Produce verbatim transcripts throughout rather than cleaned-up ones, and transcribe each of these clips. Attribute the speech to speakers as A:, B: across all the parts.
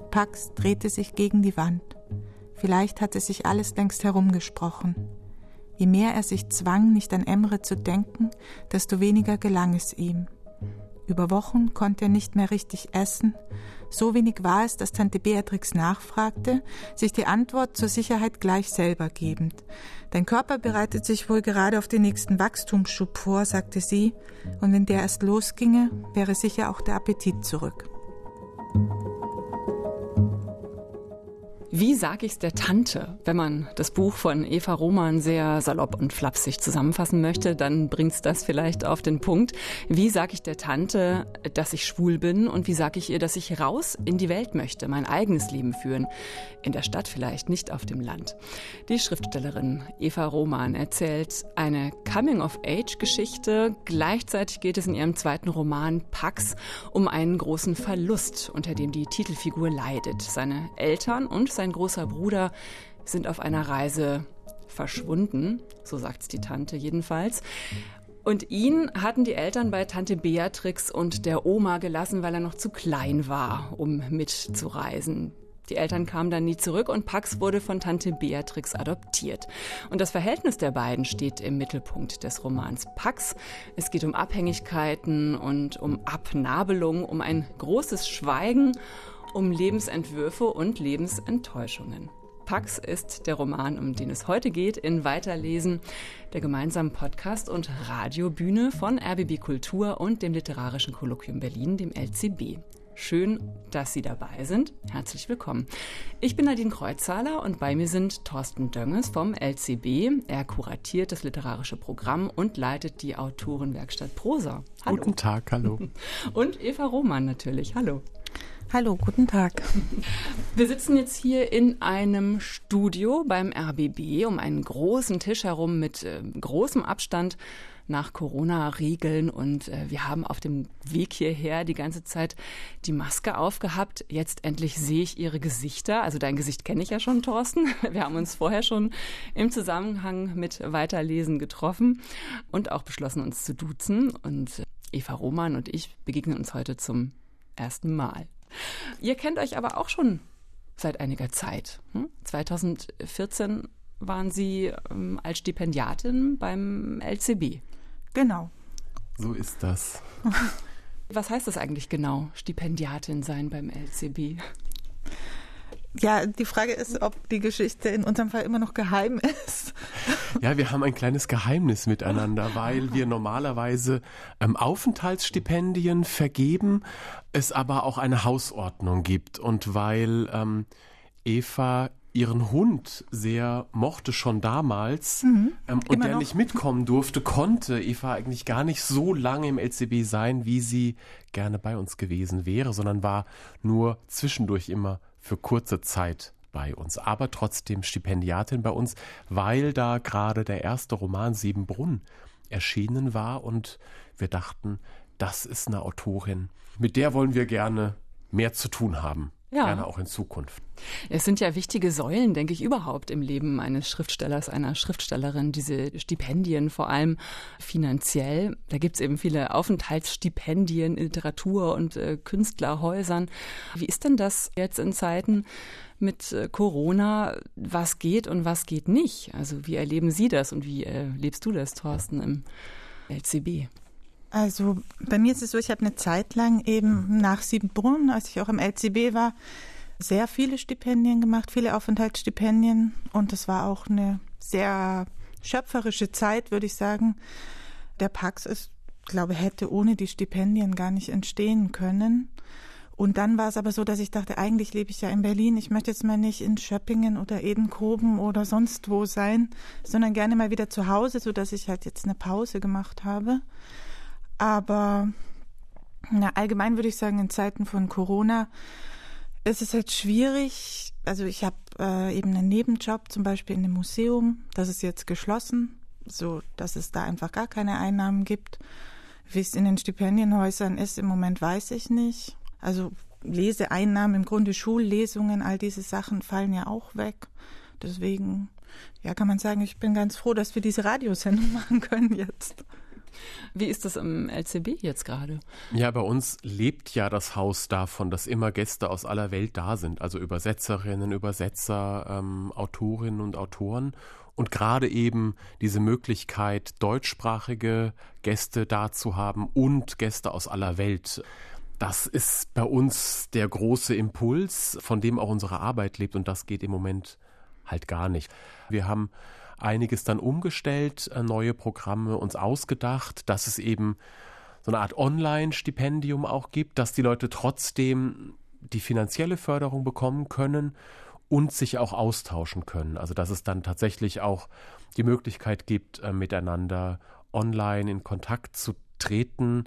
A: Pax drehte sich gegen die Wand. Vielleicht hatte sich alles längst herumgesprochen. Je mehr er sich zwang, nicht an Emre zu denken, desto weniger gelang es ihm. Über Wochen konnte er nicht mehr richtig essen. So wenig war es, dass Tante Beatrix nachfragte, sich die Antwort zur Sicherheit gleich selber gebend. Dein Körper bereitet sich wohl gerade auf den nächsten Wachstumsschub vor, sagte sie, und wenn der erst losginge, wäre sicher auch der Appetit zurück.
B: Wie sag ich's der Tante? Wenn man das Buch von Eva Roman sehr salopp und flapsig zusammenfassen möchte, dann bringt's das vielleicht auf den Punkt. Wie sag ich der Tante, dass ich schwul bin, und wie sag ich ihr, dass ich raus in die Welt möchte, mein eigenes Leben führen? In der Stadt vielleicht, nicht auf dem Land. Die Schriftstellerin Eva Roman erzählt eine Coming-of-Age-Geschichte. Gleichzeitig geht es in ihrem zweiten Roman Pax um einen großen Verlust, unter dem die Titelfigur leidet. Seine Eltern und sein großer Bruder sind auf einer Reise verschwunden, so sagt's die Tante jedenfalls. Und ihn hatten die Eltern bei Tante Beatrix und der Oma gelassen, weil er noch zu klein war, um mitzureisen. Die Eltern kamen dann nie zurück und Pax wurde von Tante Beatrix adoptiert. Und das Verhältnis der beiden steht im Mittelpunkt des Romans Pax. Es geht um Abhängigkeiten und um Abnabelung, um ein großes Schweigen, um Lebensentwürfe und Lebensenttäuschungen. Pax ist der Roman, um den es heute geht, in Weiterlesen, der gemeinsamen Podcast- und Radiobühne von R B B Kultur und dem Literarischen Kolloquium Berlin, dem L C B. Schön, dass Sie dabei sind. Herzlich willkommen. Ich bin Nadine Kreuzhaler und bei mir sind Thorsten Dönges vom L C B. Er kuratiert das literarische Programm und leitet die Autorenwerkstatt Prosa. Hallo.
C: Guten Tag, hallo.
B: Und Eva Roman natürlich. Hallo.
A: Hallo, guten Tag.
B: Wir sitzen jetzt hier in einem Studio beim R B B um einen großen Tisch herum mit äh, großem Abstand nach Corona-Regeln und äh, wir haben auf dem Weg hierher die ganze Zeit die Maske aufgehabt. Jetzt endlich sehe ich Ihre Gesichter. Also dein Gesicht kenne ich ja schon, Thorsten. Wir haben uns vorher schon im Zusammenhang mit Weiterlesen getroffen und auch beschlossen, uns zu duzen. Und äh, Eva Roman und ich begegnen uns heute zum ersten Mal. Ihr kennt euch aber auch schon seit einiger Zeit. zweitausendvierzehn waren Sie ähm, als Stipendiatin beim L C B.
A: Genau.
C: So ist das.
B: Was heißt das eigentlich genau, Stipendiatin sein beim L C B?
A: Ja, die Frage ist, ob die Geschichte in unserem Fall immer noch geheim ist.
C: Ja, wir haben ein kleines Geheimnis miteinander, weil wir normalerweise ähm, Aufenthaltsstipendien vergeben, es aber auch eine Hausordnung gibt und weil ähm, Eva ihren Hund sehr mochte schon damals mhm, ähm, und der noch nicht mitkommen durfte, konnte Eva eigentlich gar nicht so lange im L C B sein, wie sie gerne bei uns gewesen wäre, sondern war nur zwischendurch immer für kurze Zeit bei uns, aber trotzdem Stipendiatin bei uns, weil da gerade der erste Roman Siebenbrunn erschienen war und wir dachten, das ist eine Autorin, mit der wollen wir gerne mehr zu tun haben. Ja. Gerne auch in Zukunft.
B: Es sind ja wichtige Säulen, denke ich, überhaupt im Leben eines Schriftstellers, einer Schriftstellerin, diese Stipendien, vor allem finanziell. Da gibt es eben viele Aufenthaltsstipendien in Literatur- und äh, Künstlerhäusern. Wie ist denn das jetzt in Zeiten mit äh, Corona? Was geht und was geht nicht? Also wie erleben Sie das und wie äh, lebst du das, Thorsten, im L C B?
A: Also bei mir ist es so, ich habe eine Zeit lang eben nach Siebenbrunn, als ich auch im L C B war, sehr viele Stipendien gemacht, viele Aufenthaltsstipendien und das war auch eine sehr schöpferische Zeit, würde ich sagen. Der Pax ist, glaube ich, hätte ohne die Stipendien gar nicht entstehen können. Und dann war es aber so, dass ich dachte, eigentlich lebe ich ja in Berlin, ich möchte jetzt mal nicht in Schöppingen oder Edenkoben oder sonst wo sein, sondern gerne mal wieder zu Hause, sodass ich halt jetzt eine Pause gemacht habe. Aber na, allgemein würde ich sagen, in Zeiten von Corona ist es halt schwierig. Also ich habe äh, eben einen Nebenjob, zum Beispiel in einem Museum. Das ist jetzt geschlossen, so dass es da einfach gar keine Einnahmen gibt. Wie es in den Stipendienhäusern ist, im Moment weiß ich nicht. Also Leseeinnahmen, im Grunde Schullesungen, all diese Sachen fallen ja auch weg. Deswegen, ja, kann man sagen, ich bin ganz froh, dass wir diese Radiosendung machen können jetzt.
B: Wie ist das im L C B jetzt gerade?
C: Ja, bei uns lebt ja das Haus davon, dass immer Gäste aus aller Welt da sind. Also Übersetzerinnen, Übersetzer, ähm, Autorinnen und Autoren. Und gerade eben diese Möglichkeit, deutschsprachige Gäste da zu haben und Gäste aus aller Welt. Das ist bei uns der große Impuls, von dem auch unsere Arbeit lebt. Und das geht im Moment halt gar nicht. Wir haben einiges dann umgestellt, neue Programme uns ausgedacht, dass es eben so eine Art Online-Stipendium auch gibt, dass die Leute trotzdem die finanzielle Förderung bekommen können und sich auch austauschen können. Also dass es dann tatsächlich auch die Möglichkeit gibt, miteinander online in Kontakt zu treten.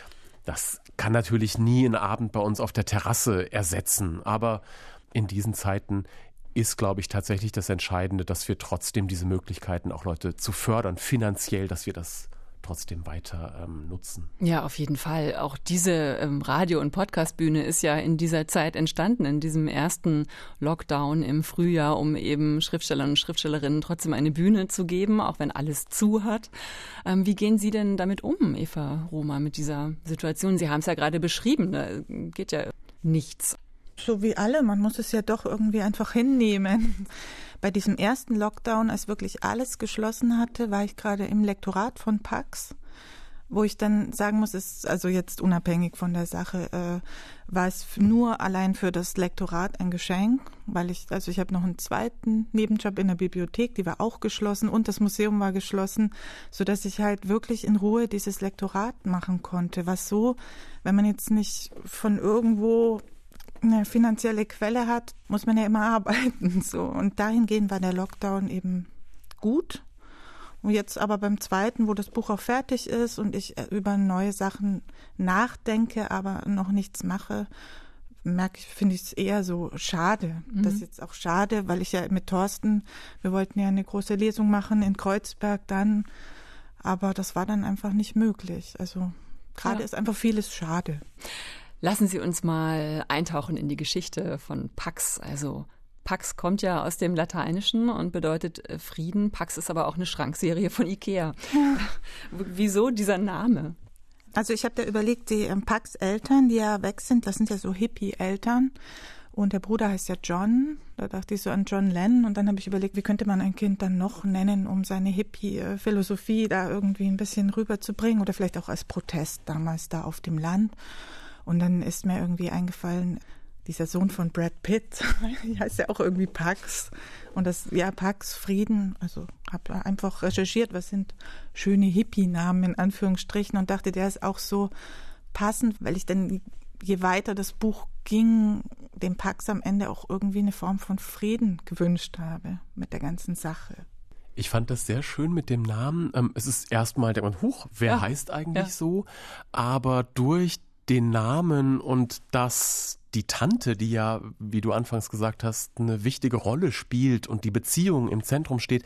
C: Das kann natürlich nie einen Abend bei uns auf der Terrasse ersetzen, aber in diesen Zeiten ist, glaube ich, tatsächlich das Entscheidende, dass wir trotzdem diese Möglichkeiten auch Leute zu fördern, finanziell, dass wir das trotzdem weiter ähm, nutzen.
B: Ja, auf jeden Fall. Auch diese ähm, Radio- und Podcastbühne ist ja in dieser Zeit entstanden, in diesem ersten Lockdown im Frühjahr, um eben Schriftstellern und Schriftstellerinnen trotzdem eine Bühne zu geben, auch wenn alles zu hat. Ähm, wie gehen Sie denn damit um, Eva Roma, mit dieser Situation? Sie haben es ja gerade beschrieben, da geht ja nichts.
A: So wie alle, man muss es ja doch irgendwie einfach hinnehmen. Bei diesem ersten Lockdown, als wirklich alles geschlossen hatte, war ich gerade im Lektorat von Pax, wo ich dann sagen muss, ist also jetzt unabhängig von der Sache, äh, war es nur allein für das Lektorat ein Geschenk, weil ich, also ich habe noch einen zweiten Nebenjob in der Bibliothek, die war auch geschlossen und das Museum war geschlossen, sodass ich halt wirklich in Ruhe dieses Lektorat machen konnte, was so, wenn man jetzt nicht von irgendwo eine finanzielle Quelle hat, muss man ja immer arbeiten. So. Und dahingehend war der Lockdown eben gut. Und jetzt aber beim zweiten, wo das Buch auch fertig ist und ich über neue Sachen nachdenke, aber noch nichts mache, merke ich, finde ich es eher so schade. Mhm. Das ist jetzt auch schade, weil ich ja mit Thorsten, wir wollten ja eine große Lesung machen in Kreuzberg dann, aber das war dann einfach nicht möglich. Also gerade ja. ist einfach vieles schade.
B: Lassen Sie uns mal eintauchen in die Geschichte von Pax. Also Pax kommt ja aus dem Lateinischen und bedeutet Frieden. Pax ist aber auch eine Schrankserie von Ikea. Ja. Wieso dieser Name?
A: Also ich habe da überlegt, die Pax Eltern, die ja weg sind, das sind ja so Hippie-Eltern. Und der Bruder heißt ja John. Da dachte ich so an John Lennon. Und dann habe ich überlegt, wie könnte man ein Kind dann noch nennen, um seine Hippie-Philosophie da irgendwie ein bisschen rüberzubringen. Oder vielleicht auch als Protest damals da auf dem Land. Und dann ist mir irgendwie eingefallen, dieser Sohn von Brad Pitt, heißt ja auch irgendwie Pax. Und das, ja, Pax, Frieden. Also habe einfach recherchiert, was sind schöne Hippie-Namen in Anführungsstrichen und dachte, der ist auch so passend, weil ich dann, je weiter das Buch ging, dem Pax am Ende auch irgendwie eine Form von Frieden gewünscht habe mit der ganzen Sache.
C: Ich fand das sehr schön mit dem Namen. Es ist erstmal, denkt man, huch, wer ja. heißt eigentlich ja. so? Aber durch den Namen und dass die Tante, die ja, wie du anfangs gesagt hast, eine wichtige Rolle spielt und die Beziehung im Zentrum steht,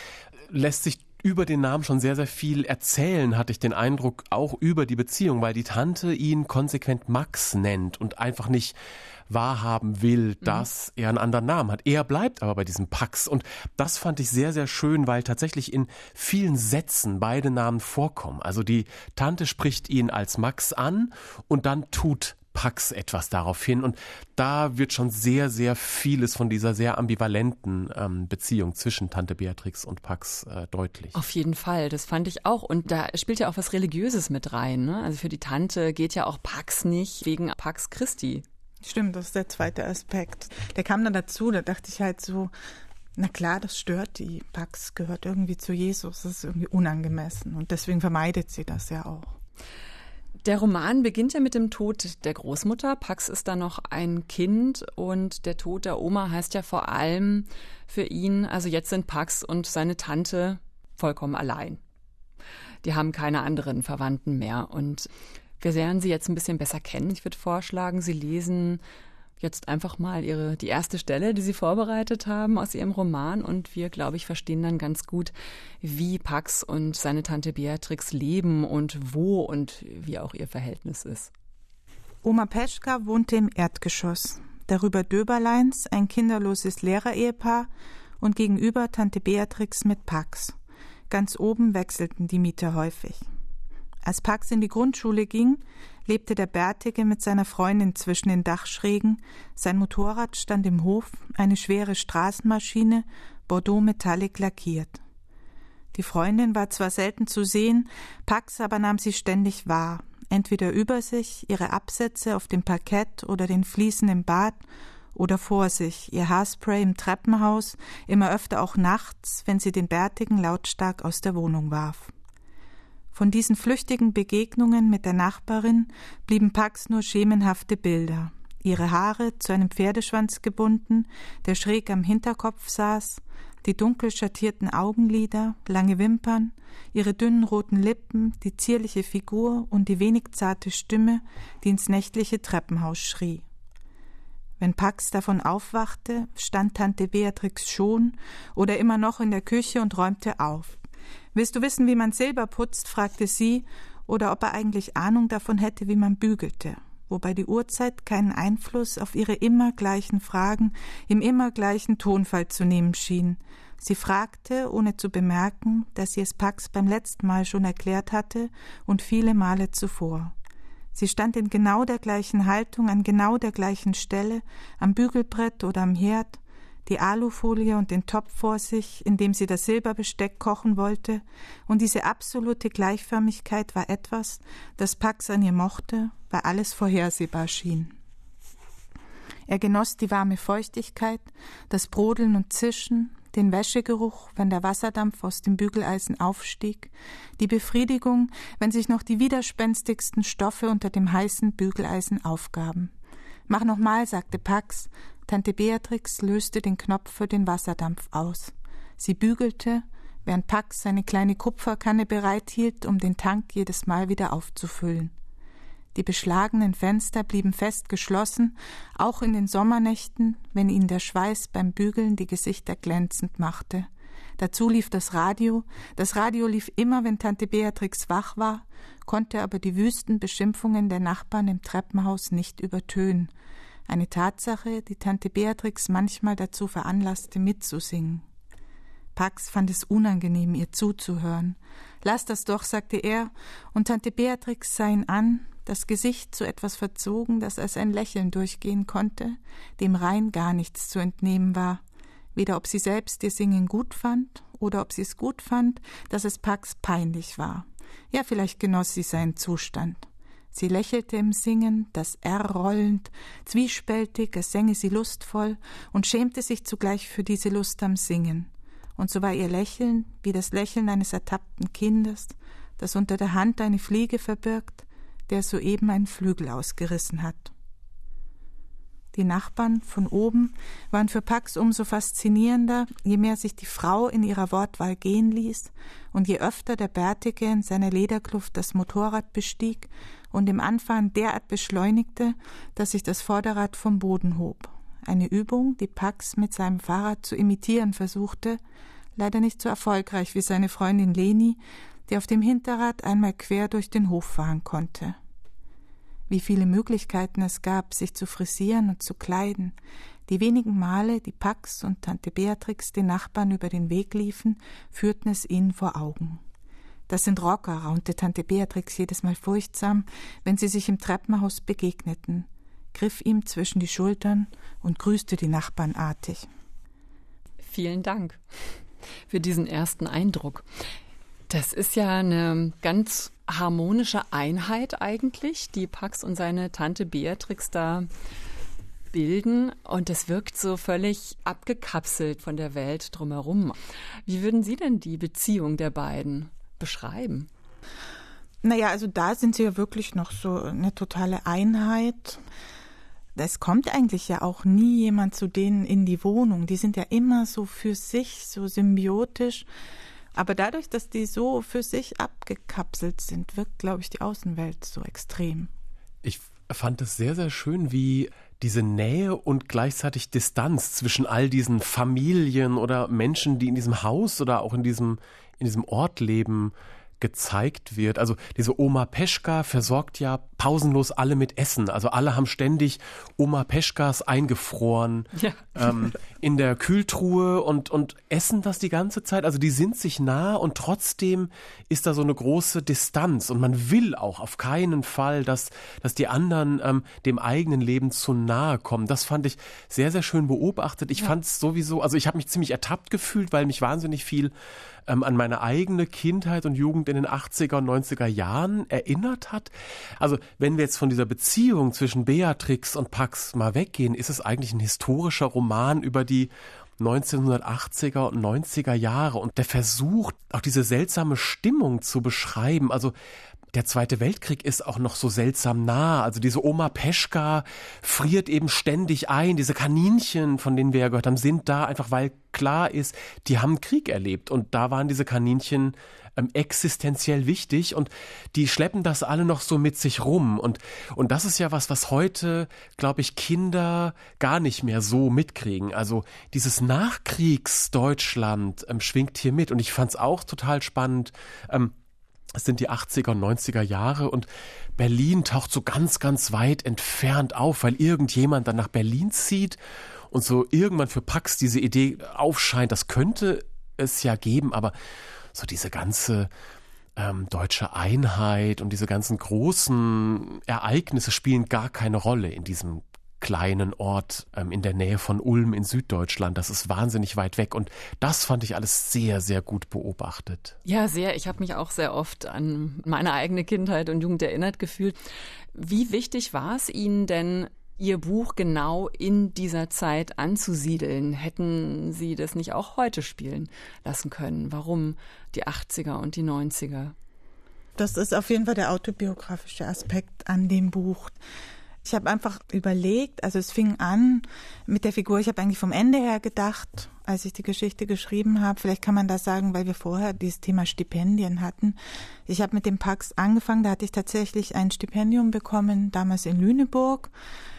C: lässt sich über den Namen schon sehr, sehr viel erzählen, hatte ich den Eindruck, auch über die Beziehung, weil die Tante ihn konsequent Max nennt und einfach nicht wahrhaben will, dass mhm. er einen anderen Namen hat. Er bleibt aber bei diesem Pax und das fand ich sehr, sehr schön, weil tatsächlich in vielen Sätzen beide Namen vorkommen. Also die Tante spricht ihn als Max an und dann tut Pax etwas darauf hin und da wird schon sehr, sehr vieles von dieser sehr ambivalenten ähm, Beziehung zwischen Tante Beatrix und Pax äh, deutlich.
B: Auf jeden Fall, das fand ich auch und da spielt ja auch was Religiöses mit rein, ne? Also für die Tante geht ja auch Pax nicht wegen Pax Christi.
A: Stimmt, das ist der zweite Aspekt. Der kam dann dazu, da dachte ich halt so, na klar, das stört die. Pax gehört irgendwie zu Jesus, das ist irgendwie unangemessen und deswegen vermeidet sie das ja auch.
B: Der Roman beginnt ja mit dem Tod der Großmutter. Pax ist da noch ein Kind und der Tod der Oma heißt ja vor allem für ihn, also jetzt sind Pax und seine Tante vollkommen allein. Die haben keine anderen Verwandten mehr und wir lernen sie jetzt ein bisschen besser kennen. Ich würde vorschlagen, Sie lesen jetzt einfach mal ihre, die erste Stelle, die Sie vorbereitet haben aus Ihrem Roman und wir, glaube ich, verstehen dann ganz gut, wie Pax und seine Tante Beatrix leben und wo und wie auch ihr Verhältnis ist.
A: Oma Peschka wohnte im Erdgeschoss. Darüber Döberleins, ein kinderloses Lehrerehepaar und gegenüber Tante Beatrix mit Pax. Ganz oben wechselten die Mieter häufig. Als Pax in die Grundschule ging, lebte der Bärtige mit seiner Freundin zwischen den Dachschrägen. Sein Motorrad stand im Hof, eine schwere Straßenmaschine, Bordeaux metallic lackiert. Die Freundin war zwar selten zu sehen, Pax aber nahm sie ständig wahr, entweder über sich, ihre Absätze auf dem Parkett oder den Fliesen im Bad, oder vor sich, ihr Haarspray im Treppenhaus, immer öfter auch nachts, wenn sie den Bärtigen lautstark aus der Wohnung warf. Von diesen flüchtigen Begegnungen mit der Nachbarin blieben Pax nur schemenhafte Bilder. Ihre Haare zu einem Pferdeschwanz gebunden, der schräg am Hinterkopf saß, die dunkel schattierten Augenlider, lange Wimpern, ihre dünnen roten Lippen, die zierliche Figur und die wenig zarte Stimme, die ins nächtliche Treppenhaus schrie. Wenn Pax davon aufwachte, stand Tante Beatrix schon oder immer noch in der Küche und räumte auf. »Willst du wissen, wie man Silber putzt?« fragte sie, oder ob er eigentlich Ahnung davon hätte, wie man bügelte, wobei die Uhrzeit keinen Einfluss auf ihre immer gleichen Fragen im immer gleichen Tonfall zu nehmen schien. Sie fragte, ohne zu bemerken, dass sie es Pax beim letzten Mal schon erklärt hatte und viele Male zuvor. Sie stand in genau der gleichen Haltung, an genau der gleichen Stelle, am Bügelbrett oder am Herd, die Alufolie und den Topf vor sich, in dem sie das Silberbesteck kochen wollte, und diese absolute Gleichförmigkeit war etwas, das Pax an ihr mochte, weil alles vorhersehbar schien. Er genoss die warme Feuchtigkeit, das Brodeln und Zischen, den Wäschegeruch, wenn der Wasserdampf aus dem Bügeleisen aufstieg, die Befriedigung, wenn sich noch die widerspenstigsten Stoffe unter dem heißen Bügeleisen aufgaben. »Mach nochmal«, sagte Pax. Tante Beatrix löste den Knopf für den Wasserdampf aus. Sie bügelte, während Pax seine kleine Kupferkanne bereithielt, um den Tank jedes Mal wieder aufzufüllen. Die beschlagenen Fenster blieben fest geschlossen, auch in den Sommernächten, wenn ihnen der Schweiß beim Bügeln die Gesichter glänzend machte. Dazu lief das Radio. Das Radio lief immer, wenn Tante Beatrix wach war, konnte aber die wüsten Beschimpfungen der Nachbarn im Treppenhaus nicht übertönen. Eine Tatsache, die Tante Beatrix manchmal dazu veranlasste, mitzusingen. Pax fand es unangenehm, ihr zuzuhören. »Lass das doch«, sagte er, und Tante Beatrix sah ihn an, das Gesicht so etwas verzogen, dass als ein Lächeln durchgehen konnte, dem rein gar nichts zu entnehmen war. Weder ob sie selbst ihr Singen gut fand, oder ob sie es gut fand, dass es Pax peinlich war. Ja, vielleicht genoss sie seinen Zustand. Sie lächelte im Singen, das R rollend, zwiespältig, als sänge sie lustvoll, und schämte sich zugleich für diese Lust am Singen. Und so war ihr Lächeln wie das Lächeln eines ertappten Kindes, das unter der Hand eine Fliege verbirgt, der soeben einen Flügel ausgerissen hat. Die Nachbarn von oben waren für Pax umso faszinierender, je mehr sich die Frau in ihrer Wortwahl gehen ließ und je öfter der Bärtige in seiner Lederkluft das Motorrad bestieg und im Anfahren derart beschleunigte, dass sich das Vorderrad vom Boden hob. Eine Übung, die Pax mit seinem Fahrrad zu imitieren versuchte, leider nicht so erfolgreich wie seine Freundin Leni, die auf dem Hinterrad einmal quer durch den Hof fahren konnte. Wie viele Möglichkeiten es gab, sich zu frisieren und zu kleiden. Die wenigen Male, die Pax und Tante Beatrix den Nachbarn über den Weg liefen, führten es ihnen vor Augen. »Das sind Rocker«, raunte Tante Beatrix jedes Mal furchtsam, wenn sie sich im Treppenhaus begegneten, griff ihm zwischen die Schultern und grüßte die Nachbarn artig.
B: Vielen Dank für diesen ersten Eindruck. Das ist ja eine ganz harmonische Einheit eigentlich, die Pax und seine Tante Beatrix da bilden. Und es wirkt so völlig abgekapselt von der Welt drumherum. Wie würden Sie denn die Beziehung der beiden beschreiben?
A: Naja, also da sind sie ja wirklich noch so eine totale Einheit. Es kommt eigentlich ja auch nie jemand zu denen in die Wohnung. Die sind ja immer so für sich, so symbiotisch. Aber dadurch, dass die so für sich abgekapselt sind, wirkt, glaube ich, die Außenwelt so extrem.
C: Ich fand es sehr, sehr schön, wie diese Nähe und gleichzeitig Distanz zwischen all diesen Familien oder Menschen, die in diesem Haus oder auch in diesem, in diesem Ort leben, gezeigt wird. Also diese Oma Peschka versorgt ja pausenlos alle mit Essen. Also alle haben ständig Oma Peschkas eingefroren
B: ja.
C: ähm, in der Kühltruhe und, und essen das die ganze Zeit. Also die sind sich nah und trotzdem ist da so eine große Distanz. Und man will auch auf keinen Fall, dass, dass die anderen ähm, dem eigenen Leben zu nahe kommen. Das fand ich sehr, sehr schön beobachtet. Ich ja. fand es sowieso, also ich habe mich ziemlich ertappt gefühlt, weil mich wahnsinnig viel ähm, an meine eigene Kindheit und Jugend in den achtziger und neunziger Jahren erinnert hat. Also wenn wir jetzt von dieser Beziehung zwischen Beatrix und Pax mal weggehen, ist es eigentlich ein historischer Roman über die neunzehnhundertachtziger und neunziger Jahre und der versucht auch diese seltsame Stimmung zu beschreiben. Also der Zweite Weltkrieg ist auch noch so seltsam nah. Also diese Oma Peschka friert eben ständig ein. Diese Kaninchen, von denen wir ja gehört haben, sind da einfach, weil klar ist, die haben Krieg erlebt. Und da waren diese Kaninchen ähm, existenziell wichtig. Und die schleppen das alle noch so mit sich rum. Und, und das ist ja was, was heute, glaube ich, Kinder gar nicht mehr so mitkriegen. Also dieses Nachkriegsdeutschland ähm, schwingt hier mit. Und ich fand es auch total spannend, ähm, es sind die achtziger und neunziger Jahre und Berlin taucht so ganz, ganz weit entfernt auf, weil irgendjemand dann nach Berlin zieht und so irgendwann für Pax diese Idee aufscheint, das könnte es ja geben, aber so diese ganze ähm, deutsche Einheit und diese ganzen großen Ereignisse spielen gar keine Rolle in diesem kleinen Ort ähm, in der Nähe von Ulm in Süddeutschland. Das ist wahnsinnig weit weg und das fand ich alles sehr, sehr gut beobachtet.
B: Ja, sehr. Ich habe mich auch sehr oft an meine eigene Kindheit und Jugend erinnert gefühlt. Wie wichtig war es Ihnen denn, Ihr Buch genau in dieser Zeit anzusiedeln? Hätten Sie das nicht auch heute spielen lassen können? Warum die achtziger und die neunziger?
A: Das ist auf jeden Fall der autobiografische Aspekt an dem Buch. Ich habe einfach überlegt, also es fing an mit der Figur, ich habe eigentlich vom Ende her gedacht, als ich die Geschichte geschrieben habe, vielleicht kann man das sagen, weil wir vorher dieses Thema Stipendien hatten. Ich habe mit dem Pax angefangen, da hatte ich tatsächlich ein Stipendium bekommen, damals in Lüneburg.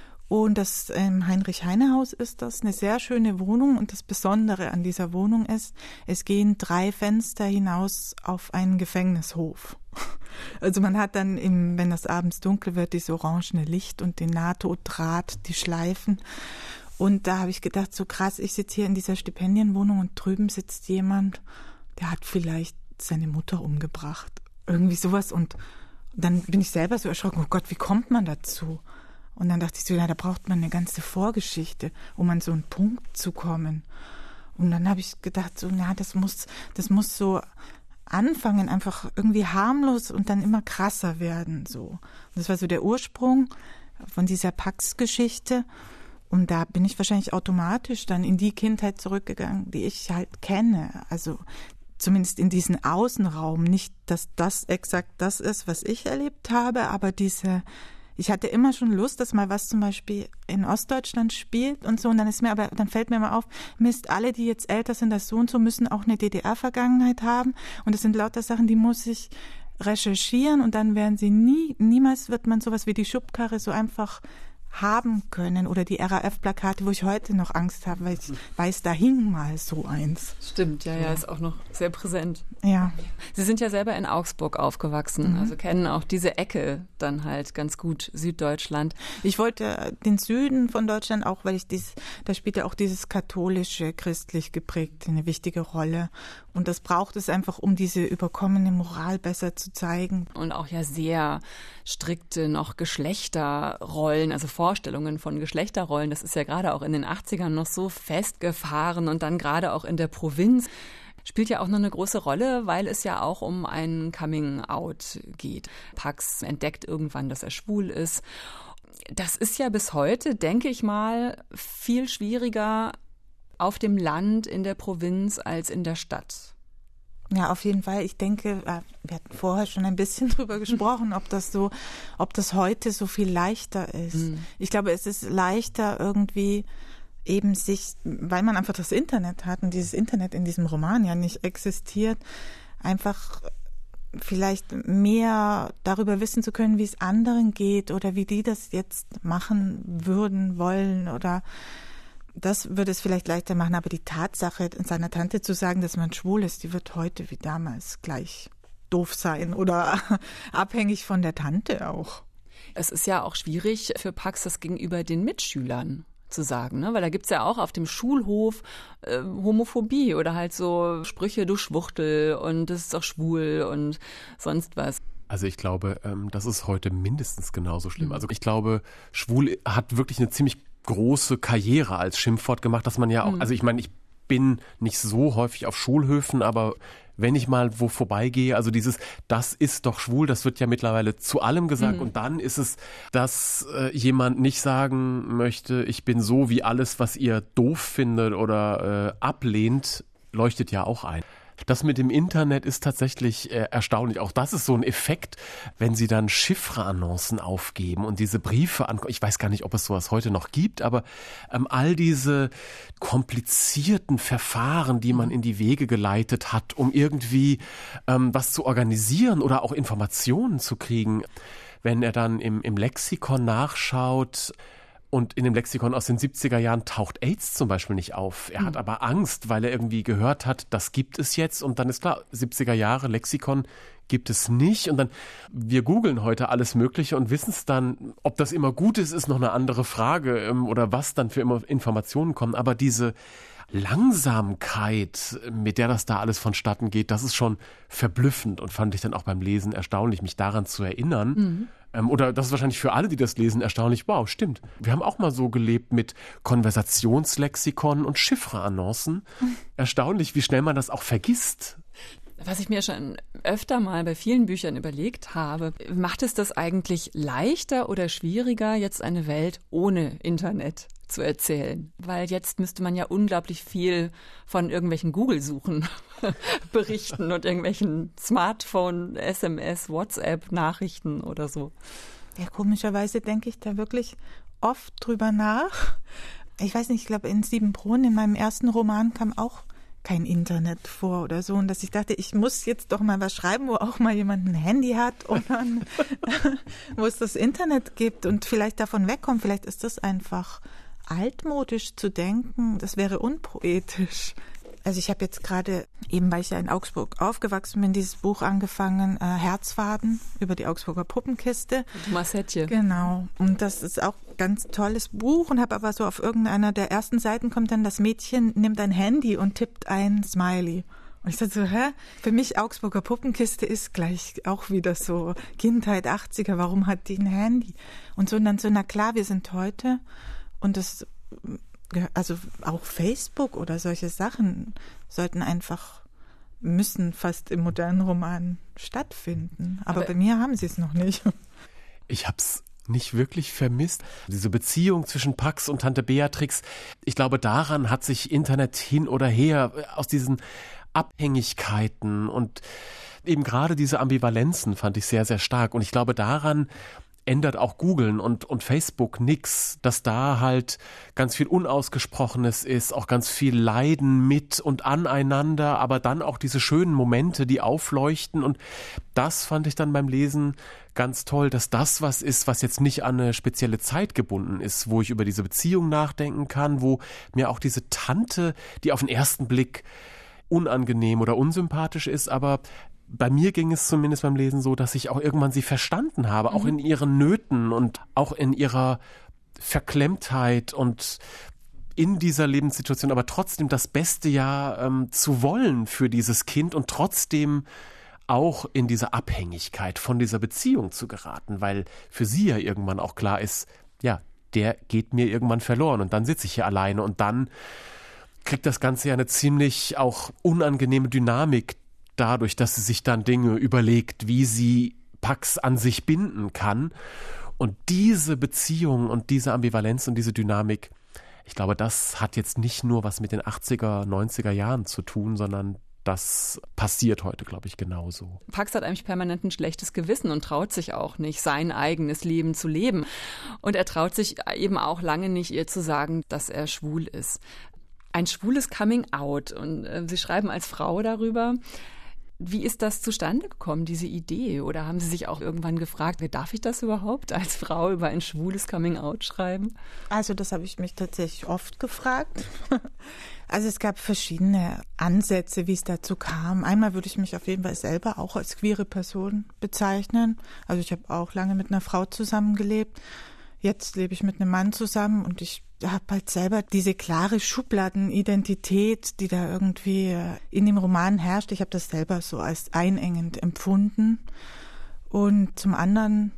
A: Und das ähm, Heinrich-Heine-Haus ist das, eine sehr schöne Wohnung. Und das Besondere an dieser Wohnung ist, es gehen drei Fenster hinaus auf einen Gefängnishof. Also man hat dann, im, wenn das abends dunkel wird, dieses orangene Licht und den NATO-Draht, die Schleifen. Und da habe ich gedacht, so krass, ich sitze hier in dieser Stipendienwohnung und drüben sitzt jemand, der hat vielleicht seine Mutter umgebracht. Irgendwie sowas. Und dann bin ich selber so erschrocken, oh Gott, wie kommt man dazu? Und dann dachte ich so, ja, da braucht man eine ganze Vorgeschichte, um an so einen Punkt zu kommen. Und dann habe ich gedacht, so, na, das muss, das muss so anfangen, einfach irgendwie harmlos und dann immer krasser werden, so. Und das war so der Ursprung von dieser Pax-Geschichte. Und da bin ich wahrscheinlich automatisch dann in die Kindheit zurückgegangen, die ich halt kenne. Also zumindest in diesen Außenraum. Nicht, dass das exakt das ist, was ich erlebt habe, aber diese Ich hatte immer schon Lust, dass mal was zum Beispiel in Ostdeutschland spielt und so. Und dann ist mir aber, dann fällt mir mal auf, Mist, alle, die jetzt älter sind als so und so, müssen auch eine D D R-Vergangenheit haben. Und das sind lauter Sachen, die muss ich recherchieren und dann werden sie nie, niemals wird man sowas wie die Schubkarre so einfach haben können oder die R A F-Plakate, wo ich heute noch Angst habe, weil ich weiß, da hing mal so eins.
B: Stimmt, ja, ja, ist auch noch sehr präsent.
A: Ja.
B: Sie sind ja selber in Augsburg aufgewachsen,
A: Mhm.
B: also kennen auch diese Ecke dann halt ganz gut, Süddeutschland.
A: Ich wollte den Süden von Deutschland auch, weil ich dieses, da spielt ja auch dieses katholische, christlich geprägte eine wichtige Rolle. Und das braucht es einfach, um diese überkommene Moral besser zu zeigen.
B: Und auch ja sehr strikte noch Geschlechterrollen, also Vorstellungen von Geschlechterrollen. Das ist ja gerade auch in den achtzigern noch so festgefahren und dann gerade auch in der Provinz. Spielt ja auch noch eine große Rolle, weil es ja auch um ein Coming-out geht. Pax entdeckt irgendwann, dass er schwul ist. Das ist ja bis heute, denke ich mal, viel schwieriger auf dem Land, in der Provinz als in der Stadt.
A: Ja, auf jeden Fall. Ich denke, wir hatten vorher schon ein bisschen drüber gesprochen, ob das so, ob das heute so viel leichter ist. Mhm. Ich glaube, es ist leichter irgendwie eben sich, weil man einfach das Internet hat und dieses Internet in diesem Roman ja nicht existiert, einfach vielleicht mehr darüber wissen zu können, wie es anderen geht oder wie die das jetzt machen würden, wollen oder das würde es vielleicht leichter machen, aber die Tatsache, seiner Tante zu sagen, dass man schwul ist, die wird heute wie damals gleich doof sein oder abhängig von der Tante auch.
B: Es ist ja auch schwierig für Pax, das gegenüber den Mitschülern zu sagen, ne? Weil da gibt's ja auch auf dem Schulhof äh, Homophobie oder halt so Sprüche, du Schwuchtel und das ist doch schwul und sonst was.
C: Also ich glaube, ähm, das ist heute mindestens genauso schlimm. Also ich glaube, schwul hat wirklich eine ziemlich große Karriere als Schimpfwort gemacht, dass man ja auch, mhm. also ich meine, ich bin nicht so häufig auf Schulhöfen, aber wenn ich mal wo vorbeigehe, also dieses, das ist doch schwul, das wird ja mittlerweile zu allem gesagt. Mhm. Und dann ist es, dass äh, jemand nicht sagen möchte, ich bin so wie alles, was ihr doof findet oder äh, ablehnt, leuchtet ja auch ein. Das mit dem Internet ist tatsächlich äh, erstaunlich. Auch das ist so ein Effekt, wenn Sie dann Chiffre-Annoncen aufgeben und diese Briefe an, ich weiß gar nicht, ob es sowas heute noch gibt, aber ähm, all diese komplizierten Verfahren, die man in die Wege geleitet hat, um irgendwie ähm, was zu organisieren oder auch Informationen zu kriegen. Wenn er dann im, im Lexikon nachschaut, und in dem Lexikon aus den siebziger Jahren taucht AIDS zum Beispiel nicht auf. Er hat mhm. aber Angst, weil er irgendwie gehört hat, das gibt es jetzt. Und dann ist klar, siebziger Jahre Lexikon gibt es nicht. Und dann, wir googeln heute alles Mögliche und wissen es dann, ob das immer gut ist, ist noch eine andere Frage oder was dann für immer Informationen kommen. Aber diese Langsamkeit, mit der das da alles vonstatten geht, das ist schon verblüffend und fand ich dann auch beim Lesen erstaunlich, mich daran zu erinnern. Mhm. Ähm, oder das ist wahrscheinlich für alle, die das lesen, erstaunlich. Wow, stimmt. Wir haben auch mal so gelebt mit Konversationslexikon und Chiffre-Annoncen. Mhm. Erstaunlich, wie schnell man das auch vergisst.
B: Was ich mir schon öfter mal bei vielen Büchern überlegt habe, macht es das eigentlich leichter oder schwieriger, jetzt eine Welt ohne Internet zu erzählen? Weil jetzt müsste man ja unglaublich viel von irgendwelchen Google-Suchen berichten und irgendwelchen Smartphone, S M S, WhatsApp-Nachrichten oder so.
A: Ja, komischerweise denke ich da wirklich oft drüber nach. Ich weiß nicht, ich glaube in Siebenbrunn, in meinem ersten Roman kam auch kein Internet vor oder so. Und dass ich dachte, ich muss jetzt doch mal was schreiben, wo auch mal jemand ein Handy hat oder ein, wo es das Internet gibt und vielleicht davon wegkommt. Vielleicht ist das einfach altmodisch zu denken. Das wäre unpoetisch. Also ich habe jetzt gerade, eben weil ich ja in Augsburg aufgewachsen bin, dieses Buch angefangen, äh, Herzfaden über die Augsburger Puppenkiste.
B: Thomas Hettje.
A: Genau. Und das ist auch ein ganz tolles Buch und habe aber so auf irgendeiner der ersten Seiten kommt dann das Mädchen, nimmt ein Handy und tippt ein Smiley. Und ich dachte so, hä? Für mich Augsburger Puppenkiste ist gleich auch wieder so Kindheit, achtziger, warum hat die ein Handy? Und so und dann so, na klar, wir sind heute und das... Also auch Facebook oder solche Sachen sollten einfach, müssen fast im modernen Roman stattfinden. Aber, Aber bei mir haben sie es noch nicht.
C: Ich hab's nicht wirklich vermisst. Diese Beziehung zwischen Pax und Tante Beatrix, ich glaube, daran hat sich Internet hin oder her aus diesen Abhängigkeiten und eben gerade diese Ambivalenzen fand ich sehr, sehr stark. Und ich glaube, daran ändert auch Googlen und, und Facebook nix, dass da halt ganz viel Unausgesprochenes ist, auch ganz viel Leiden mit und aneinander, aber dann auch diese schönen Momente, die aufleuchten und das fand ich dann beim Lesen ganz toll, dass das was ist, was jetzt nicht an eine spezielle Zeit gebunden ist, wo ich über diese Beziehung nachdenken kann, wo mir auch diese Tante, die auf den ersten Blick unangenehm oder unsympathisch ist, aber bei mir ging es zumindest beim Lesen so, dass ich auch irgendwann sie verstanden habe, auch in ihren Nöten und auch in ihrer Verklemmtheit und in dieser Lebenssituation, aber trotzdem das Beste ja ähm, zu wollen für dieses Kind und trotzdem auch in diese Abhängigkeit von dieser Beziehung zu geraten, weil für sie ja irgendwann auch klar ist, ja, der geht mir irgendwann verloren und dann sitze ich hier alleine und dann kriegt das Ganze ja eine ziemlich auch unangenehme Dynamik, dadurch, dass sie sich dann Dinge überlegt, wie sie Pax an sich binden kann. Und diese Beziehung und diese Ambivalenz und diese Dynamik, ich glaube, das hat jetzt nicht nur was mit den achtziger, neunziger Jahren zu tun, sondern das passiert heute, glaube ich, genauso.
B: Pax hat eigentlich permanent ein schlechtes Gewissen und traut sich auch nicht, sein eigenes Leben zu leben. Und er traut sich eben auch lange nicht, ihr zu sagen, dass er schwul ist. Ein schwules Coming-out. Und äh, Sie schreiben als Frau darüber, Wie ist das zustande gekommen, diese Idee? Oder haben Sie sich auch irgendwann gefragt, darf ich das überhaupt als Frau über ein schwules Coming-out schreiben?
A: Also das habe ich mich tatsächlich oft gefragt. Also es gab verschiedene Ansätze, wie es dazu kam. Einmal würde ich mich auf jeden Fall selber auch als queere Person bezeichnen. Also ich habe auch lange mit einer Frau zusammengelebt. Jetzt lebe ich mit einem Mann zusammen und ich habe halt selber diese klare Schubladenidentität, die da irgendwie in dem Roman herrscht. Ich habe das selber so als einengend empfunden. Und zum anderen,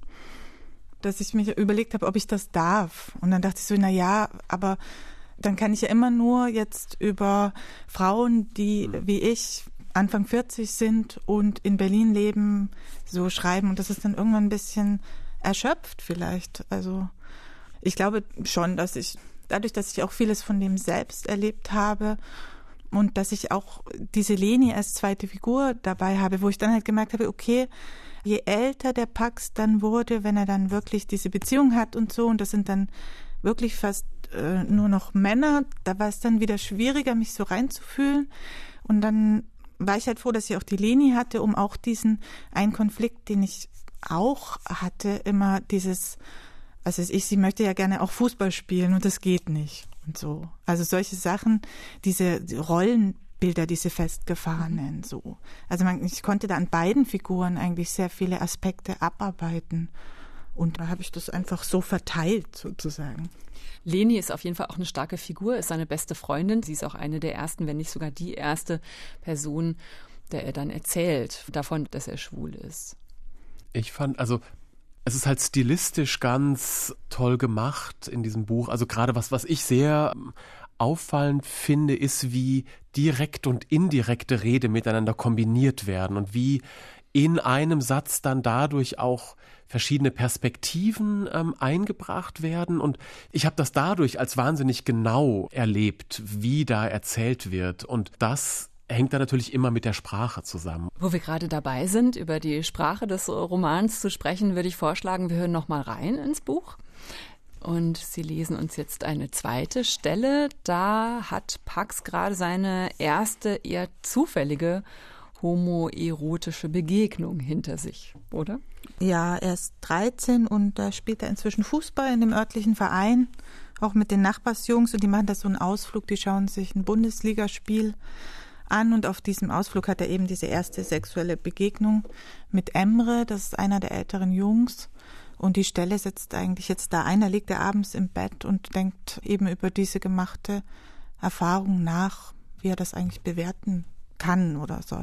A: dass ich mich überlegt habe, ob ich das darf. Und dann dachte ich so, na ja, aber dann kann ich ja immer nur jetzt über Frauen, die wie ich Anfang vierzig sind und in Berlin leben, so schreiben. Und das ist dann irgendwann ein bisschen erschöpft vielleicht. Also ich glaube schon, dass ich, dadurch, dass ich auch vieles von dem selbst erlebt habe und dass ich auch diese Leni als zweite Figur dabei habe, wo ich dann halt gemerkt habe, okay, je älter der Pax dann wurde, wenn er dann wirklich diese Beziehung hat und so, und das sind dann wirklich fast äh, nur noch Männer, da war es dann wieder schwieriger, mich so reinzufühlen. Und dann war ich halt froh, dass ich auch die Leni hatte, um auch diesen einen Konflikt, den ich auch hatte, immer dieses, also ich, sie möchte ja gerne auch Fußball spielen und das geht nicht und so. Also solche Sachen, diese Rollenbilder, diese festgefahrenen, so. Also man, ich konnte da an beiden Figuren eigentlich sehr viele Aspekte abarbeiten und da habe ich das einfach so verteilt sozusagen.
B: Leni ist auf jeden Fall auch eine starke Figur, ist seine beste Freundin. Sie ist auch eine der ersten, wenn nicht sogar die erste Person, der er dann erzählt davon, dass er schwul ist.
C: Ich fand, also es ist halt stilistisch ganz toll gemacht in diesem Buch. Also gerade was, was ich sehr auffallend finde, ist, wie direkt und indirekte Rede miteinander kombiniert werden und wie in einem Satz dann dadurch auch verschiedene Perspektiven ähm, eingebracht werden. Und ich habe das dadurch als wahnsinnig genau erlebt, wie da erzählt wird. Und das hängt da natürlich immer mit der Sprache zusammen.
B: Wo wir gerade dabei sind, über die Sprache des Romans zu sprechen, würde ich vorschlagen, wir hören noch mal rein ins Buch. Und Sie lesen uns jetzt eine zweite Stelle. Da hat Pax gerade seine erste, eher zufällige homoerotische Begegnung hinter sich, oder?
A: Ja, er ist dreizehn und da spielt er inzwischen Fußball in dem örtlichen Verein, auch mit den Nachbarsjungs, und die machen da so einen Ausflug, die schauen sich ein Bundesligaspiel an und auf diesem Ausflug hat er eben diese erste sexuelle Begegnung mit Emre, das ist einer der älteren Jungs, und die Stelle setzt eigentlich jetzt da ein, da liegt er abends im Bett und denkt eben über diese gemachte Erfahrung nach, wie er das eigentlich bewerten kann oder soll.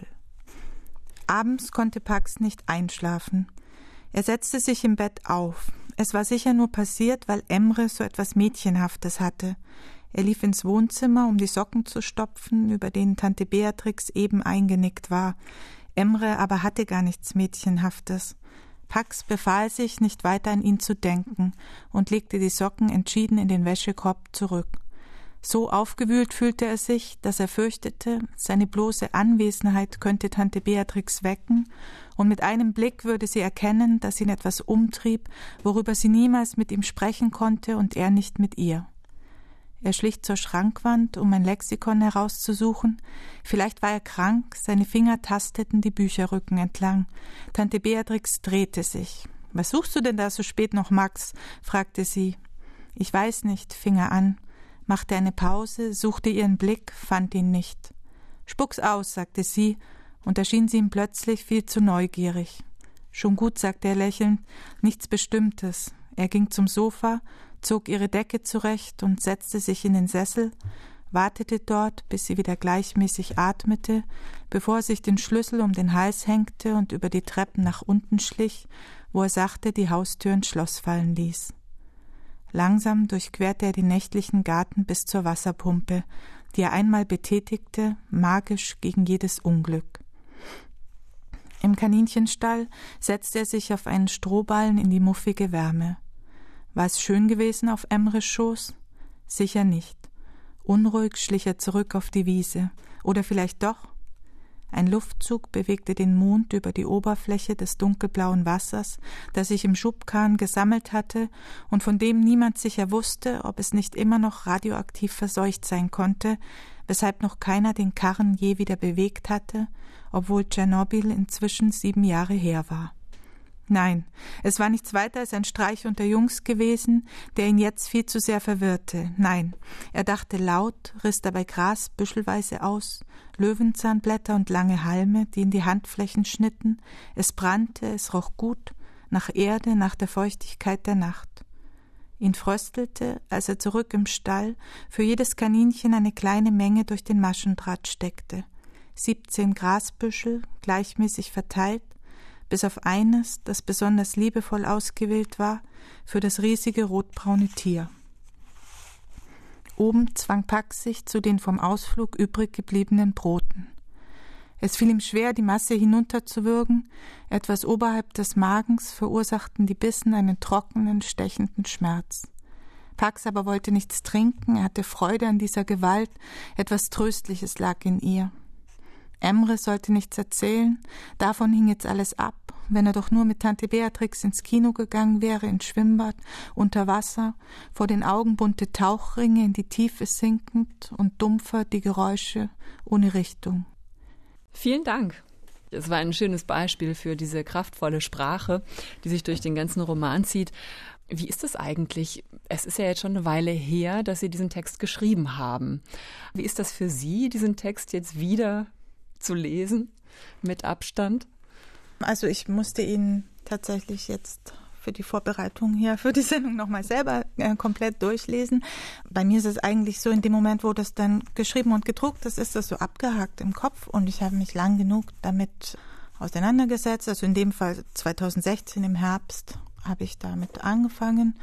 A: Abends konnte Pax nicht einschlafen. Er setzte sich im Bett auf. Es war sicher nur passiert, weil Emre so etwas Mädchenhaftes hatte. Er lief ins Wohnzimmer, um die Socken zu stopfen, über denen Tante Beatrix eben eingenickt war. Emre aber hatte gar nichts Mädchenhaftes. Pax befahl sich, nicht weiter an ihn zu denken und legte die Socken entschieden in den Wäschekorb zurück. So aufgewühlt fühlte er sich, dass er fürchtete, seine bloße Anwesenheit könnte Tante Beatrix wecken, und mit einem Blick würde sie erkennen, dass ihn etwas umtrieb, worüber sie niemals mit ihm sprechen konnte und er nicht mit ihr. Er schlich zur Schrankwand, um ein Lexikon herauszusuchen. Vielleicht war er krank, seine Finger tasteten die Bücherrücken entlang. Tante Beatrix drehte sich. »Was suchst du denn da so spät noch, Max?« fragte sie. »Ich weiß nicht«, fing er an, machte eine Pause, suchte ihren Blick, fand ihn nicht. »Spuck's aus«, sagte sie, und da schien sie ihm plötzlich viel zu neugierig. »Schon gut«, sagte er lächelnd, »nichts Bestimmtes.« Er ging zum Sofa, zog ihre Decke zurecht und setzte sich in den Sessel, wartete dort, bis sie wieder gleichmäßig atmete, bevor er sich den Schlüssel um den Hals hängte und über die Treppen nach unten schlich, wo er sachte die Haustür ins Schloss fallen ließ. Langsam durchquerte er den nächtlichen Garten bis zur Wasserpumpe, die er einmal betätigte, magisch gegen jedes Unglück. Im Kaninchenstall setzte er sich auf einen Strohballen in die muffige Wärme. War es schön gewesen auf Emres Schoß? Sicher nicht. Unruhig schlich er zurück auf die Wiese. Oder vielleicht doch? Ein Luftzug bewegte den Mond über die Oberfläche des dunkelblauen Wassers, das sich im Schubkarren gesammelt hatte und von dem niemand sicher wusste, ob es nicht immer noch radioaktiv verseucht sein konnte, weshalb noch keiner den Karren je wieder bewegt hatte, obwohl Tschernobyl inzwischen sieben Jahre her war. Nein, es war nichts weiter als ein Streich unter Jungs gewesen, der ihn jetzt viel zu sehr verwirrte. Nein, er dachte laut, riss dabei Gras büschelweise aus, Löwenzahnblätter und lange Halme, die in die Handflächen schnitten. Es brannte, es roch gut, nach Erde, nach der Feuchtigkeit der Nacht. Ihn fröstelte, als er zurück im Stall für jedes Kaninchen eine kleine Menge durch den Maschendraht steckte. Siebzehn Grasbüschel, gleichmäßig verteilt, bis auf eines, das besonders liebevoll ausgewählt war, für das riesige rotbraune Tier. Oben zwang Pack sich zu den vom Ausflug übrig gebliebenen Broten. Es fiel ihm schwer, die Masse hinunterzuwürgen, etwas oberhalb des Magens verursachten die Bissen einen trockenen, stechenden Schmerz. Pax aber wollte nichts trinken, er hatte Freude an dieser Gewalt, etwas Tröstliches lag in ihr. Emre sollte nichts erzählen, davon hing jetzt alles ab, wenn er doch nur mit Tante Beatrix ins Kino gegangen wäre, ins Schwimmbad, unter Wasser, vor den Augen bunte Tauchringe in die Tiefe sinkend und dumpfer die Geräusche ohne Richtung.
B: Vielen Dank. Es war ein schönes Beispiel für diese kraftvolle Sprache, die sich durch den ganzen Roman zieht. Wie ist es eigentlich? Es ist ja jetzt schon eine Weile her, dass Sie diesen Text geschrieben haben. Wie ist das für Sie, diesen Text jetzt wieder zu lesen, mit Abstand?
A: Also ich musste ihn tatsächlich jetzt für die Vorbereitung hier, für die Sendung nochmal selber äh, komplett durchlesen. Bei mir ist es eigentlich so, in dem Moment, wo das dann geschrieben und gedruckt ist, ist das so abgehakt im Kopf und ich habe mich lang genug damit auseinandergesetzt. Also in dem Fall zweitausendsechzehn im Herbst habe ich damit angefangen.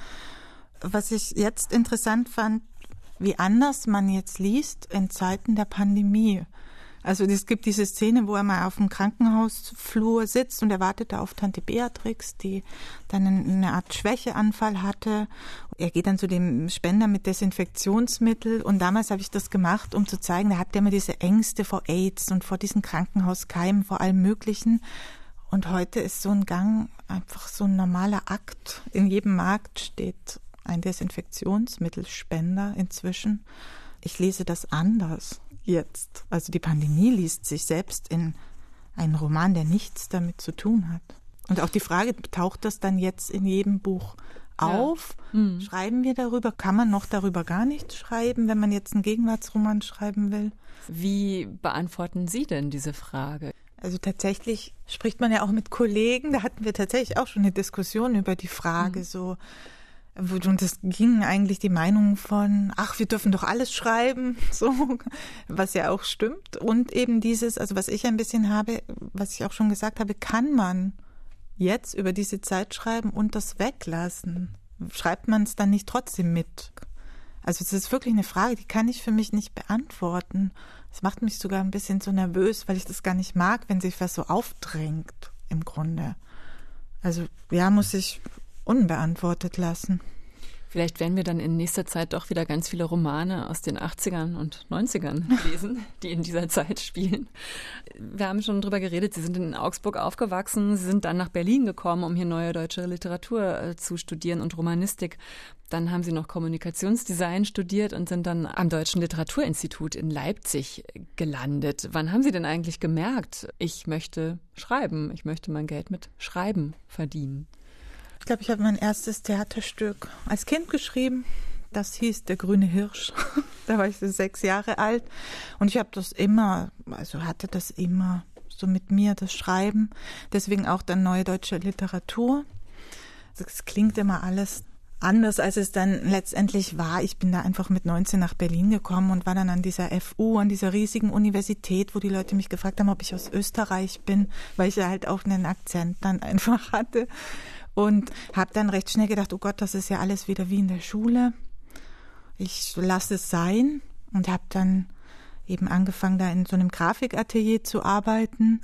A: Was ich jetzt interessant fand, wie anders man jetzt liest in Zeiten der Pandemie. Also es gibt diese Szene, wo er mal auf dem Krankenhausflur sitzt und er wartet da auf Tante Beatrix, die dann eine Art Schwächeanfall hatte. Er geht dann zu dem Spender mit Desinfektionsmittel und damals habe ich das gemacht, um zu zeigen, da hat er immer diese Ängste vor AIDS und vor diesen Krankenhauskeimen, vor allem Möglichen. Und heute ist so ein Gang einfach so ein normaler Akt. In jedem Markt steht ein Desinfektionsmittelspender inzwischen. Ich lese das anders jetzt. Also die Pandemie liest sich selbst in einen Roman, der nichts damit zu tun hat. Und auch die Frage, taucht das dann jetzt in jedem Buch auf? Ja. Mhm. Schreiben wir darüber? Kann man noch darüber gar nicht schreiben, wenn man jetzt einen Gegenwartsroman schreiben will?
B: Wie beantworten Sie denn diese Frage?
A: Also tatsächlich spricht man ja auch mit Kollegen. Da hatten wir tatsächlich auch schon eine Diskussion über die Frage, mhm. so. Und es ging eigentlich die Meinung von, ach, wir dürfen doch alles schreiben, so, was ja auch stimmt. Und eben dieses, also was ich ein bisschen habe, was ich auch schon gesagt habe, kann man jetzt über diese Zeit schreiben und das weglassen? Schreibt man es dann nicht trotzdem mit? Also es ist wirklich eine Frage, die kann ich für mich nicht beantworten. Es macht mich sogar ein bisschen so nervös, weil ich das gar nicht mag, wenn sich was so aufdrängt im Grunde. Also ja, muss ich unbeantwortet lassen.
B: Vielleicht werden wir dann in nächster Zeit doch wieder ganz viele Romane aus den achtzigern und neunzigern lesen, die in dieser Zeit spielen. Wir haben schon drüber geredet, Sie sind in Augsburg aufgewachsen, Sie sind dann nach Berlin gekommen, um hier neue deutsche Literatur äh, zu studieren und Romanistik. Dann haben Sie noch Kommunikationsdesign studiert und sind dann am Deutschen Literaturinstitut in Leipzig gelandet. Wann haben Sie denn eigentlich gemerkt, ich möchte schreiben, ich möchte mein Geld mit Schreiben verdienen?
A: Ich glaube, ich habe mein erstes Theaterstück als Kind geschrieben. Das hieß Der grüne Hirsch. Da war ich so sechs Jahre alt. Und ich habe das immer, also hatte das immer so mit mir, das Schreiben. Deswegen auch dann Neue Deutsche Literatur. Es klingt immer alles anders, als es dann letztendlich war. Ich bin da einfach mit neunzehn nach Berlin gekommen und war dann an dieser F U, an dieser riesigen Universität, wo die Leute mich gefragt haben, ob ich aus Österreich bin, weil ich ja halt auch einen Akzent dann einfach hatte. Und habe dann recht schnell gedacht, oh Gott, das ist ja alles wieder wie in der Schule. Ich lasse es sein und habe dann eben angefangen, da in so einem Grafikatelier zu arbeiten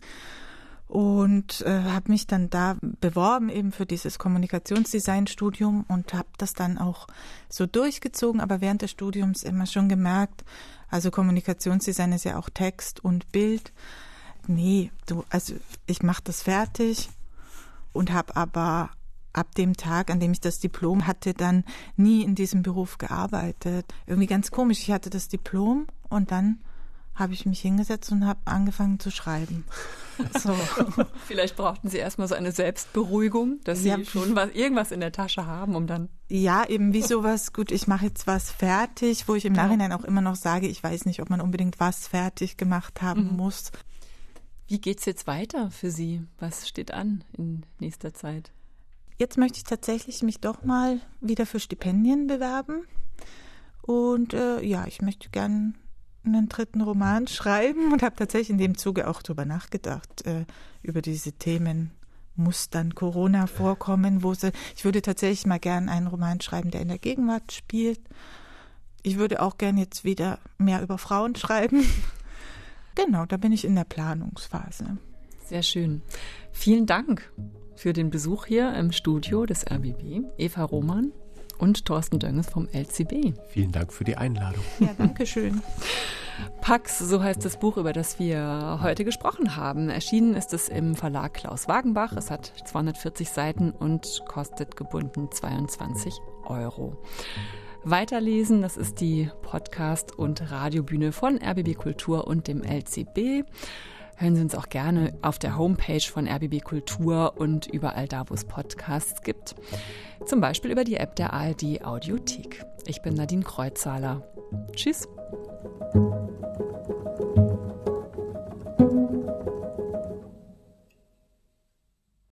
A: und äh, habe mich dann da beworben eben für dieses Kommunikationsdesign-Studium und habe das dann auch so durchgezogen, aber während des Studiums immer schon gemerkt, also Kommunikationsdesign ist ja auch Text und Bild. nee, du, also ich mache das fertig und habe aber ab dem Tag, an dem ich das Diplom hatte, dann nie in diesem Beruf gearbeitet. Irgendwie ganz komisch, ich hatte das Diplom und dann habe ich mich hingesetzt und habe angefangen zu schreiben. So.
B: Vielleicht brauchten Sie erstmal so eine Selbstberuhigung, dass Sie ja schon was, irgendwas in der Tasche haben, um dann...
A: Ja, eben wie sowas, gut, ich mache jetzt was fertig, wo ich im Nachhinein auch immer noch sage, ich weiß nicht, ob man unbedingt was fertig gemacht haben mhm. muss.
B: Wie geht's jetzt weiter für Sie? Was steht an in nächster Zeit?
A: Jetzt möchte ich tatsächlich mich doch mal wieder für Stipendien bewerben. Und äh, ja, ich möchte gern einen dritten Roman schreiben und habe tatsächlich in dem Zuge auch drüber nachgedacht, äh, über diese Themen. Muss dann Corona vorkommen? Wo sie, ich würde tatsächlich mal gern einen Roman schreiben, der in der Gegenwart spielt. Ich würde auch gern jetzt wieder mehr über Frauen schreiben. Genau, da bin ich in der Planungsphase.
B: Sehr schön. Vielen Dank für den Besuch hier im Studio des R B B. Eva Roman und Thorsten Dönges vom L C B.
C: Vielen Dank für die Einladung.
A: Ja, danke schön.
B: Pax, so heißt das Buch, über das wir heute gesprochen haben. Erschienen ist es im Verlag Klaus Wagenbach. Es hat zweihundertvierzig Seiten und kostet gebunden zweiundzwanzig Euro. Weiterlesen, das ist die Podcast- und Radiobühne von R B B Kultur und dem L C B. Hören Sie uns auch gerne auf der Homepage von R B B Kultur und überall da, wo es Podcasts gibt. Zum Beispiel über die App der A R D Audiothek. Ich bin Nadine Kreuzhaler. Tschüss.